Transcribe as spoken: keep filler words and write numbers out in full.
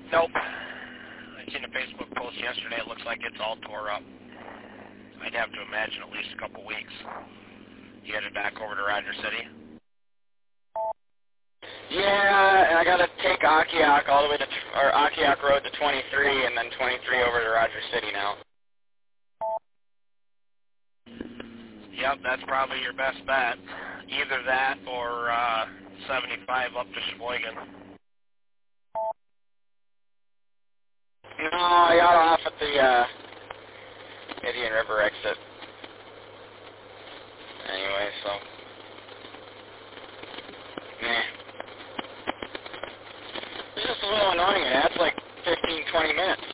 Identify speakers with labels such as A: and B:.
A: Nope. I seen a Facebook post yesterday. It looks like it's all tore up. I'd have to imagine at least a couple weeks. You headed back over to Rogers City?
B: Yeah, and I got to take Akiak all the way to, or Akiak Road to twenty-three, and then twenty-three over to Rogers City now.
A: Yep, that's probably your best bet. Either that or uh, seventy-five up to Sheboygan.
B: No, I got off at the uh, Indian River exit. Anyway, so, meh. It's just a little annoying. That's like fifteen, twenty minutes.